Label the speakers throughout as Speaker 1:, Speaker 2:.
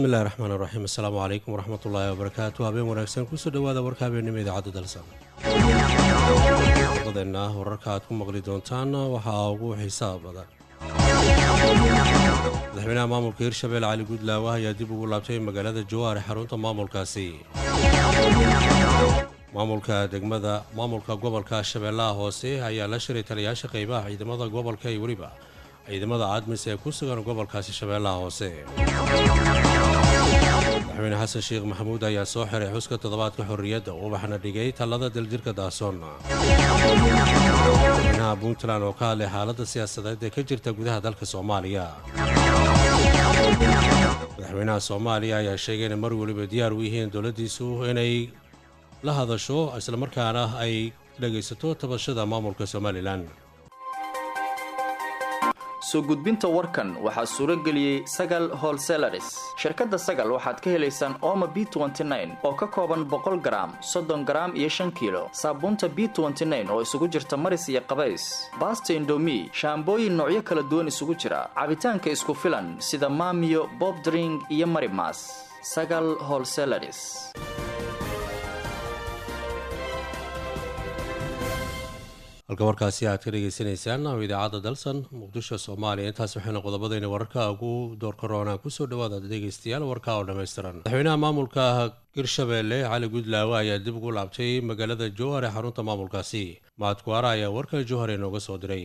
Speaker 1: bismillahi raxmaan raxiim assalaamu calaykum waraxmatullaahi wabarakaatu habeen wanaagsan kusoo dhowaada warka habeennimo idaacadda dalsan wadadeenna wararka aad ku maqli doontaan waxaa ugu xiisaha badan madaxweynaha maamulka hirshabelle cali guudlaawe ayaa dib ugu laabtay magaalada jawaar ee xarunta maamulkaasi maamulka gobolka shabeellaha hoose ayaa la shiray taliyayaasha qaybaha ciidamada gobolka iyo weliba ciidamada aadmis ee ku sugan gobolkaasi shabeellaha hoose madaxweyne xasan sheekh maxamuud ayaa soo xiray xuska toddobaadka xorriyadda ubaxna dhigay tallada daljirka daasoon madaxweynaha puntland oo ka hadlay xaaladda siyaasadeed ee ka jirta gudaha dalka soomaaliya madaxweynaha soomaaliya ayaa sheegay inay mar weliba diyaar u yihiin dowladdiisu inay la hadasho islamarkaana ay dhegaysato tabashada maamulka somalilan
Speaker 2: soo gudbinta warkan waxaa suuro geliyey sagal wholesalers shirkadda sagal waxaad ka helaysaan ooma b oo ka kooban 100 garaam 30 garaam iyo 5 kiilo saabuunta b oo isugu jirta maris iyo qabays baasta indomi shaambooyin noocyo kala duwan isugu jira cabitaanka isku filan sida maamiyo bob drink iyo marimas sagal wholesalers
Speaker 1: halka warkaasi aad ka dhegaysanaysaan oo idaacadda dalsan muqdisho soomaaliya intaas waxayna qodobadayna wararka ugu doorka roonaan kusoo dhawaada dhegaystayaal warka oo dhammaystiran madaxweynaha maamulka hirshabelle cali guudlaawe ayaa dib ugu laabtay magaalada jowhar ee xarunta maamulkaasi mahadkuwaara ayaa warka jowhar inooga soo diray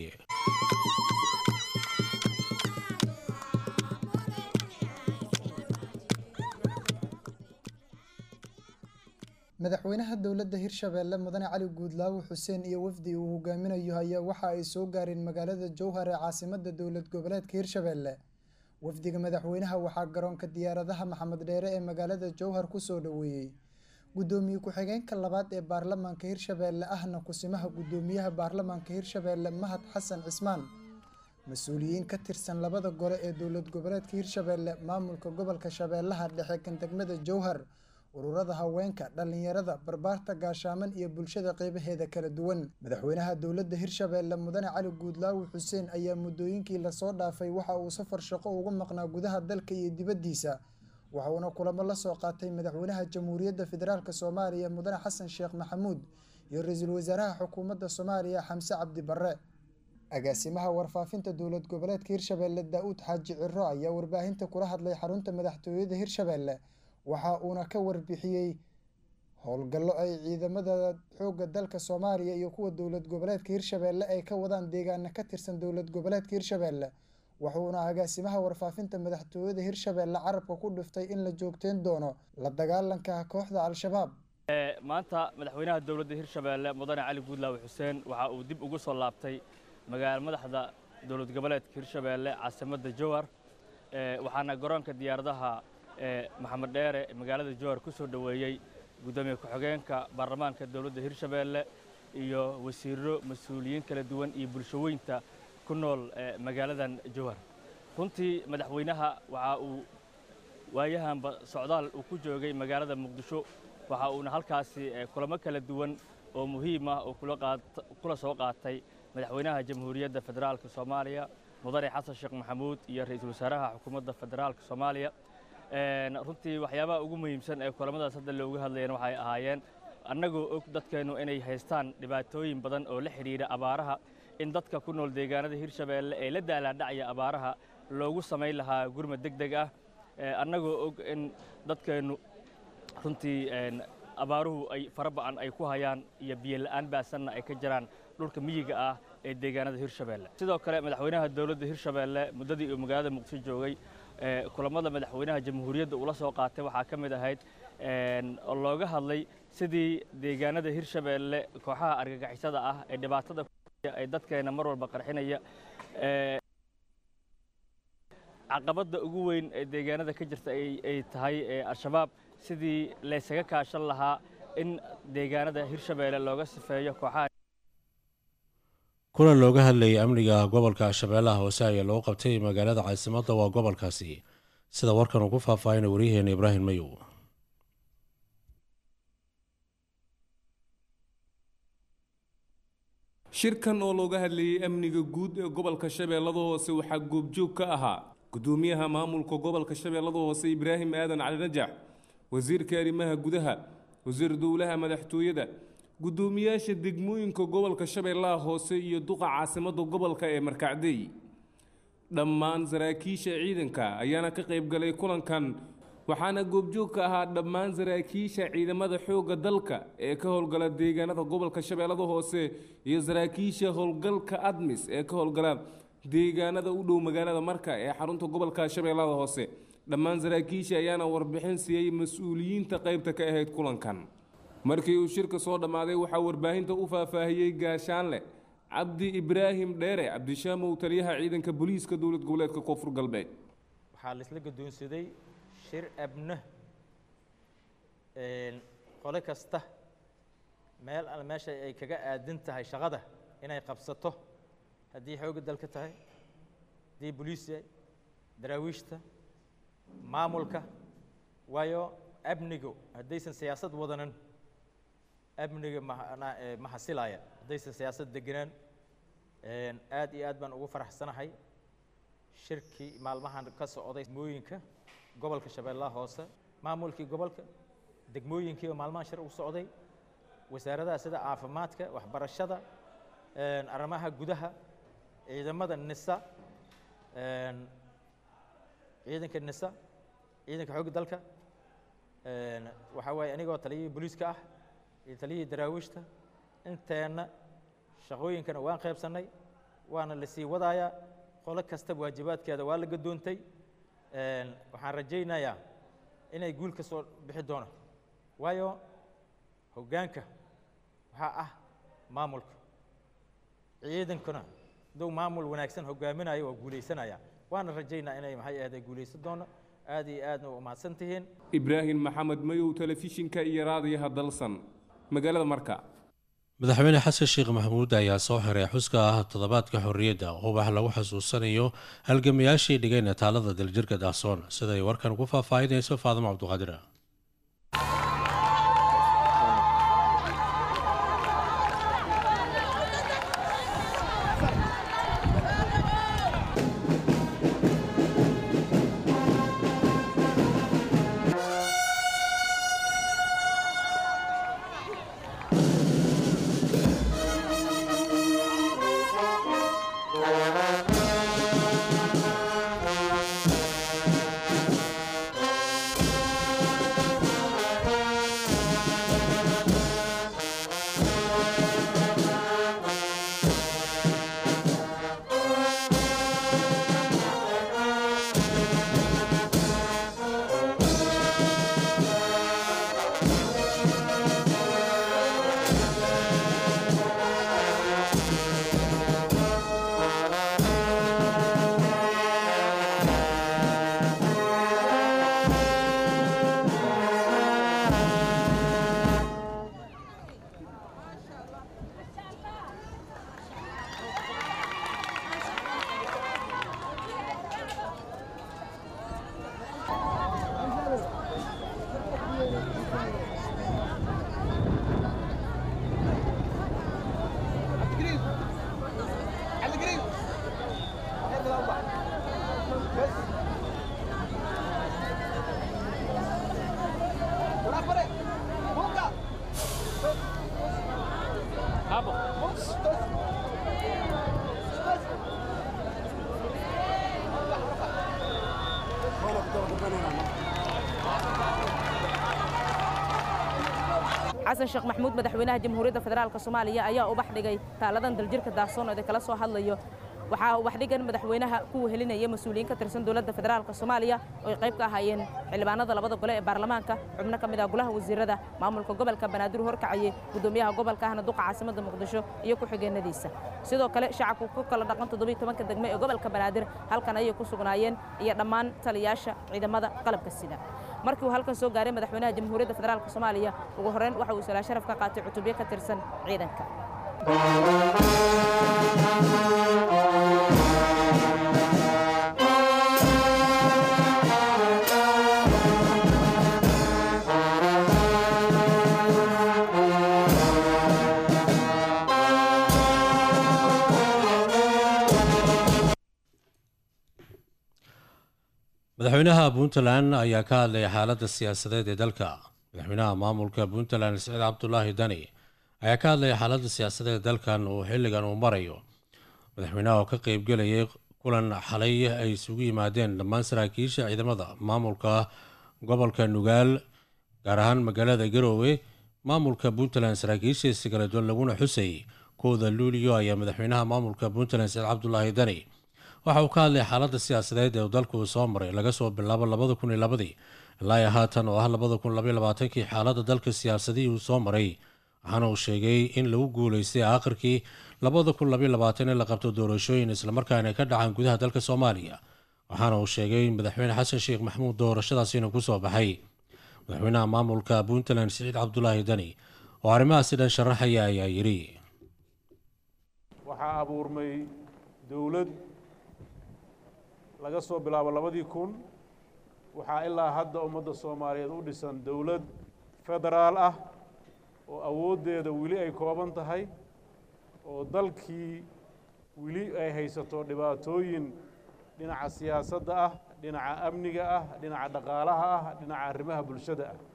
Speaker 3: madaxweynaha dowladda hirshabelle mudane cali guudlaawe xuseen iyo wafdi uu hogaaminayo ayaa waxa ay soo gaareen magaalada jowhar ee caasimada dowlad goboleedka hirshabelle wafdiga madaxweynaha waxaa garoonka diyaaradaha maxamed dheere ee magaalada jowhar kusoo dhaweeyey gudoomiye ku-xigeenka labaad ee baarlamaanka hirshabelle ahna kusimaha gudoomiyaha baarlamaanka hirshabelle mahad xasan cismaan mas-uuliyiin ka tirsan labada gole ee dowlad goboleedka hirshabelle maamulka gobolka shabeellaha dhexe kan degmada jowhar ururada haweenka dhalinyarada barbaarta gaashaaman iyo bulshada qeybaheeda kala duwan madaxweynaha dowladda hirshabelle mudane cali guudlaawe xuseen ayaa muddooyinkii lasoo dhaafay waxa uu safar shaqo uga maqnaa gudaha dalka iyo dibaddiisa waxauna kulamo la soo qaatay madaxweynaha jamhuuriyadda federaalk soomaaliya mudane xasan sheekh maxamuud iyo ra-iisul wasaaraha xukuumadda soomaaliya xamse cabdi barre agaasimaha warfaafinta dowlad goboleedka hirshabelle daa-uud xaaji ciro ayaa warbaahinta kula hadlay xarunta madaxtooyada hirshabelle waxa uuna ka warbixiyey howlgallo ay ciidamada xoogga dalka soomaaliya iyo kuwa dowlad goboleedka hirshabelle ay ka wadaan deegaana ka tirsan dowlad goboleedka hirshabelle wuxuuna agaasimaha warfaafinta madaxtooyada hirshabelle carabka ku dhiftay in la joogteyn doono la dagaalanka kooxda al-shabaab
Speaker 4: maanta madaxweynaha dowladda hirshabelle mudane cali guudlaawe xuseen waxa uu dib ugu soo laabtay madaxda dowlad goboleedka hirshabelle caasimadda jowhar waxaana garoonka diyaaradaha maxamed dheere magaalada jowhar ku soo dhaweeyey gudoomiye ku-xigeenka baarlamaanka dowladda hirshabelle iyo wasiiro mas-uuliyiin kala duwan iyo bulshooyinka ku nool magaaladan jowhar runtii madaxweynaha waxa uu waayahanba socdaal uu ku joogay magaalada muqdisho waxa uuna halkaasi kulamo kala duwan oo muhiim ah oo kula soo qaatay madaxweynaha jamhuuriyadda federaalka soomaaliya mudane xasan sheekh maxamuud iyo ra-iisul wasaaraha xukuumadda federaalka soomaaliya runtii waxyaabaha ugu muhiimsan ee kulamadaas hadda looga hadlayeen waxay ahaayeen annagoo og dadkeennu inay haystaan dhibaatooyin badan oo la xidhiidha abaaraha in dadka ku nool deegaanada hirshabelle ee la daalaadhacaya abaaraha loogu samayn lahaa gurmad degdeg ah annagoo og in dadkeennu runtii abaaruhu ay faraba'an ay ku hayaan iyo biyo la'aan baasanna ay ka jiraan dhulka miyiga ah ee deegaanada hirshabelle sidoo kale madaxweynaha dowladda hirshabelle muddadii uu magaalada muqdisho joogay kulamada madaxweynaha jamhuuriyadda ula soo qaatay waxaa ka mid ahayd oo looga hadlay sidii deegaanada hirshabelle kooxaha argagixisada ah ee dhibaatada ay dadkeena mar walba qarxinaya caqabadda ugu weyn ee deegaanada ka jirta ay tahay al-shabaab sidii laysaga kaashan lahaa in deegaanada hirshabelle looga sifeeyo kooxaha
Speaker 1: kulan looga hadlayay amniga gobolka shabeellaha hoose ayaa loo qabtay magaalada caasimadda waa gobolkaasi sida warkan ugu faahfaahina waryaheena ibraahim mayow
Speaker 5: shirkan oo looga hadlayay amniga guud ee gobolka shabeellada hoose waxaa goobjoog ka ahaa gudoomiyaha maamulka gobolka Shabeellada Hoose Ibraahim Aadan Cali Rajax wasiirka arrimaha gudaha wasiir dowlaha madaxtooyada gudoomiyaasha degmooyinka gobolka Shabeellaha Hoose iyo duqa caasimadda gobolka ee Markacday dhammaan saraakiisha ciidanka ayaana ka qayb galay kulankan waxaana goobjoog ka ahaa dhammaan saraakiisha ciidamada xoogga dalka ee ka howlgala deegaanada gobolka Shabeellada Hoose iyo saraakiisha howlgalka ADMIS ee ka howlgala deegaanada u dhow magaalada Marka ee xarunta gobolka Shabeellada Hoose dhammaan saraakiisha ayaana warbixin siiyay mas'uuliyiinta qaybta ka ahayd kulankan markii uu shirka soo dhamaaday waxa warbaahinta u faahfaahiyay gaashaanle Cabdi Ibraahim Dheere Cabdishaamow taliyaha ciidanka booliiska dowlad goboleedka Koonfur Galbeed
Speaker 6: waxa la isla gadoonsaday shir abna qole kasta meel meesha ay kaga aadan tahay shaqada inay qabsato haddii xoog dalka tahay haddii booliiska daraawiishta maamulka waayo abnigu haddaysan siyaasad wadanan abniga ma xasilaaya haddaysan siyaasad deganaan aad iyo aad baan ugu faraxsanahay shirkii maalmahan ka socday degmooyinka gobolka Shabeellaha Hoose maamulkii gobolka degmooyinkii oo maalmahan shir u socday wasaaradaha sida caafimaadka waxbarashada arrimaha gudaha ciidamada NISA ciidanka NISA ciidanka xoogga dalka waxa way anigoo taliyay booliiska ah iyo taliyay daraawiishta inteena shaqooyinkana waan qaybsanay waana la sii wadaaya qolo kasta waajibaadkeeda waa la gadoontay waxaan rajaynayaa inay guul ka soo bixi doono waayo hoggaanka waxa ah maamulka ciidankuna doo maamul wanaagsan hoggaaminayo waa guuleysanaya waana rajaynaa inay maxay ahayd guuleysan doono aad iyo aadna u mahadsantihiin
Speaker 5: Ibraahim Maxamed Mayow telefishinka iyo raadiyaha dalsan magaalada Marka
Speaker 1: madaxweyne xasan sheekh maxamuud ayaa soo xiray xuska toddobaadka xorriyadda oo wax lagu xasuusanayo halgamayaashii dhigayna taalada daljirka Dahsoon sida ay warkan ku faahfaahinayso Faadimo Cabduqaadir
Speaker 7: xasan sheekh maxamuud madaxweynaha jamhuuriyadda federaalka Soomaaliya ayaa u baxdhigay taaladan daljirka Dahsoon oo kala soo hadlayo waxa uu baxdhigan madaxweynaha ku wehelinaya mas'uuliyiin ka tirsan dawladda federaalka Soomaaliya oo ay qayb ka ahaayeen xildhibaanada labada gole ee baarlamaanka xubno ka mid ah golaha wasiirada maamulka gobolka Banaadir horkacay gudoomiyaha gobolka ahna duqa caasimadda Muqdisho iyo ku xigeenadiisa sidoo kale shacabku ku kala dhaqan 17 degmo ee gobolka Banaadir halkan ay ku sugnaayeen iyo dhammaan taliyaasha ciidamada qalabka sida markii uu halkan soo gaaray madaxweynaha jamhuuriyadda federaalka Soomaaliya ugu horreyn waxa uu salaam sharaf ka qaatay cutubyo ka tirsan ciidanka
Speaker 1: madaxweynaha Puntland ayaa ka hadlay xaaladda siyaasadeed ee dalka. madaxweynaha maamulka Puntland Saciid Cabdullaahi Dani ayaa ka hadlay xaaladda siyaasadeed ee dalkan uu xilligan uu marayo. madaxweynaha oo ka qayb galayay kulan xalay ay isugu yimaadeen dhammaan saraakiisha ciidamada maamulka gobolka Nugaal gaar ahaan magaalada Garowe maamulka Puntland saraakiishiisa kala duwan laguna xusay kooda Luulyo ayaa madaxweynaha maamulka Puntland Saciid Cabdullaahi Dani waxa uu ka hadlay xaaladda siyaasadeed ee dalku soo maray laga soo bilaabo 2002 ilaa haatan oo ah 2022 xaaladda dalka siyaasadii uu soo maray waxaana uu sheegay in lagu guuleystay aakhirkii 2022 in la qabto doorashooyin isla markaana ka dhacaan gudaha dalka Soomaaliya waxaana uu sheegay in madaxweyne Xasan Sheekh Maxamuud doorashadaas inuu ku soo baxay. madaxweynaha maamulka Puntland Saciid Cabdullaahi Dani oo arrimahaasi dhan sharaxaya ayaa yiri
Speaker 8: waxaa abuurmay dawlad laga soo bilaabo 2000 waxaa ilaa hadda ummadda Soomaaliyeed u dhisan dawlad federaal ah oo awoodeeda wili ay kooban tahay oo dalkii wili ay haysato dhibaatooyin dhinaca siyaasadda ah dhinaca amniga ah dhinaca dhaqaalaha ah dhinaca arrimaha bulshada ah.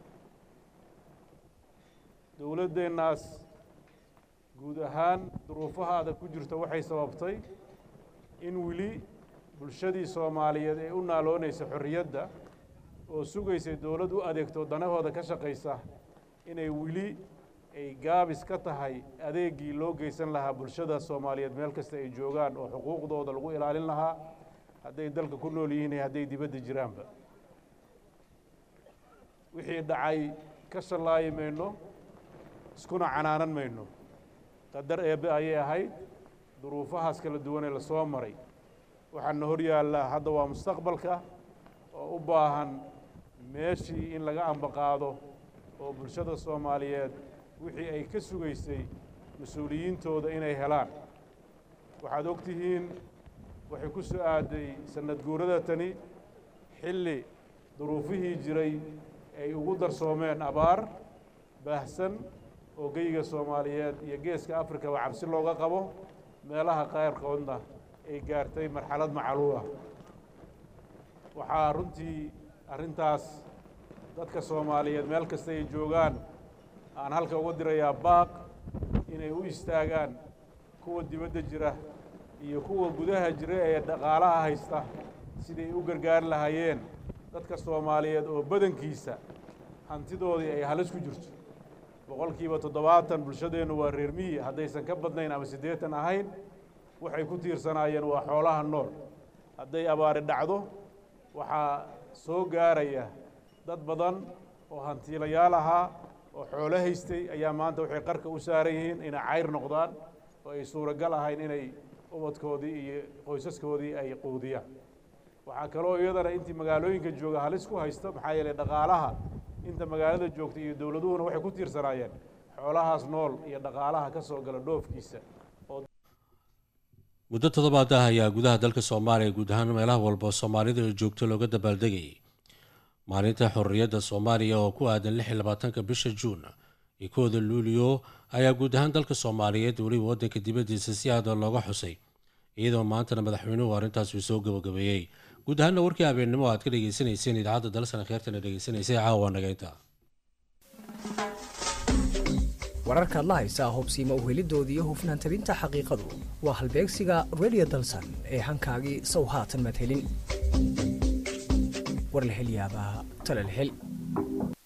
Speaker 8: dawladeennaas guud ahaan duruufaha adag ku jirta waxay sababtay in wili bulshadii Soomaaliyeed ee u naaloonaysa xorriyadda oo sugaysay dawlad u adeegto danahooda ka shaqaysa inay wili ay gaabis ka tahay adeegii loo geysan lahaa bulshada Soomaaliyeed meel kasta ay joogaan oo xuquuqdooda lagu ilaalin lahaa hadday dalka ku nool yihiin iyo hadday dibadda jiraanba. wixii dhacay ka shallaayi mayno iskuna canaanan mayno qadar eebbe ayay ahayd duruufahaas kala duwan ee la soo maray waxaana hor yaalla hadda waa mustaqbalka oo u baahan meeshii in laga ambaqaado oo bulshada Soomaaliyeed wixii ay ka sugaysay mas'uuliyiintooda inay helaan. waxaad ogtihiin waxay ku soo aaday sanad guurada tani xilli duruufihii jiray ay ugu darsoomeen abaar baahsan oo geyga Soomaaliyeed iyo geeska Afrika waa cabsi looga qabo meelaha qaarkoodna ay gaartay marxalad macaluul ah. waxaa runtii arrintaas dadka Soomaaliyeed meel kasta ay joogaan aan halka uga dirayaa baaq inay u istaagaan kuwa dibadda jira iyo kuwa gudaha jira ee dhaqaalaha haysta sidii u gargaar lahaayeen dadka Soomaaliyeed oo badankiisa hantidoodii ay halis ku jirto. 70% bulshadeenu waa reer miyi haddaysan ka badnayn ama 80 ahayn waxay ku tiirsanaayeen waa xoolaha nool. hadday abaari dhacdo waxaa soo gaaraya dad badan oo hantiilayaal ahaa oo xoolo haystay ayaa maanta waxay qarka u saaran yihiin inay cayr noqdaan oo ay suuragal ahayn inay ubadkoodii iyo qoysaskoodii ay quudiyaan. waxaa kaloo iyadana intii magaalooyinka jooga halis ku haysta maxaa yeelay dhaqaalaha inta magaalada joogta iyo dawladuhuna waxay ku tiirsanaayeen xoolahaas nool iyo dhaqaalaha ka soo gala dhoofkiisa.
Speaker 1: muddo toddobaad ah ayaa gudaha dalka Soomaaliya guud ahaan meelaha walba Soomaalida ay joogto looga dabaaldegay maalinta xorriyadda Soomaaliya oo ku aadan 26 bisha Juun iyo kooda Luulyo ayaa guud ahaan dalka Soomaaliyeed waliba waddanka dibaddiisa si aad looga xusay iyadoo maantana madaxweynuhu arrintaas uu soo gabagabeeyay. guud ahaan warkii habeenimo aad ka dhageysanayseen idaacadda dalsan kheertana dhageysanaysay caawa nagaynta
Speaker 9: wararka la haysa hubsiima u helidoodii iyo hufnaan tabinta xaqiiqadu waa halbeegsiga Radio Dalsan ee hankaagii sow haatan madhelin war la hel yaabaa tala la hel